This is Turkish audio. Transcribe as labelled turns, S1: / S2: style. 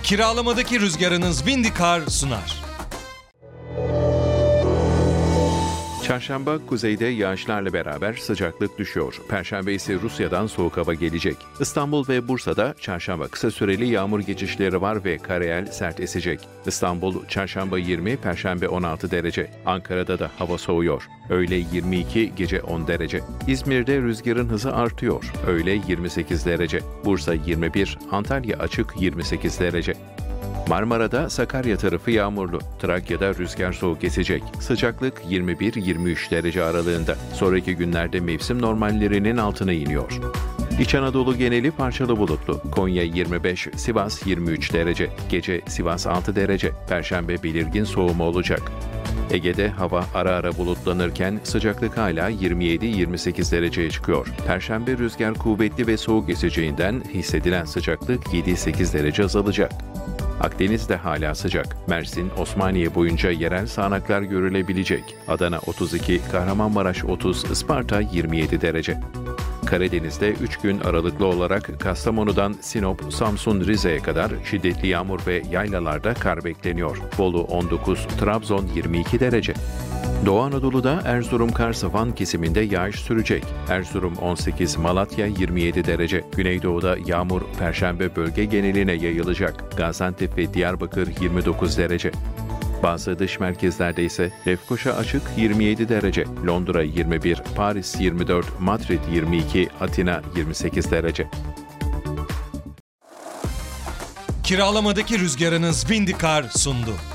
S1: Kiralamadaki rüzgarınız Windycar sunar.
S2: Çarşamba kuzeyde yağışlarla beraber sıcaklık düşüyor. Perşembe ise Rusya'dan soğuk hava gelecek. İstanbul ve Bursa'da çarşamba kısa süreli yağmur geçişleri var ve karayel sert esecek. İstanbul çarşamba 20, perşembe 16 derece. Ankara'da da hava soğuyor. Öğle 22, gece 10 derece. İzmir'de rüzgarın hızı artıyor. Öğle 28 derece. Bursa 21, Antalya açık 28 derece. Marmara'da Sakarya tarafı yağmurlu. Trakya'da rüzgar soğuk esecek. Sıcaklık 21-23 derece aralığında. Sonraki günlerde mevsim normallerinin altına iniyor. İç Anadolu geneli parçalı bulutlu. Konya 25, Sivas 23 derece. Gece Sivas 6 derece. Perşembe belirgin soğuma olacak. Ege'de hava ara ara bulutlanırken sıcaklık hala 27-28 dereceye çıkıyor. Perşembe rüzgar kuvvetli ve soğuk eseceğinden hissedilen sıcaklık 7-8 derece azalacak. Akdeniz'de hala sıcak. Mersin, Osmaniye boyunca yerel sağanaklar görülebilecek. Adana 32, Kahramanmaraş 30, Isparta 27 derece. Karadeniz'de 3 gün aralıklı olarak Kastamonu'dan Sinop, Samsun, Rize'ye kadar şiddetli yağmur ve yaylalarda kar bekleniyor. Bolu 19, Trabzon 22 derece. Doğu Anadolu'da Erzurum Kars Van kesiminde yağış sürecek. Erzurum 18, Malatya 27 derece. Güneydoğu'da yağmur Perşembe bölge geneline yayılacak. Gaziantep ve Diyarbakır 29 derece. Bazı dış merkezlerde ise Lefkoşa açık 27 derece, Londra 21, Paris 24, Madrid 22, Atina 28 derece.
S1: Kiralamadaki rüzgarınız Windycar sundu.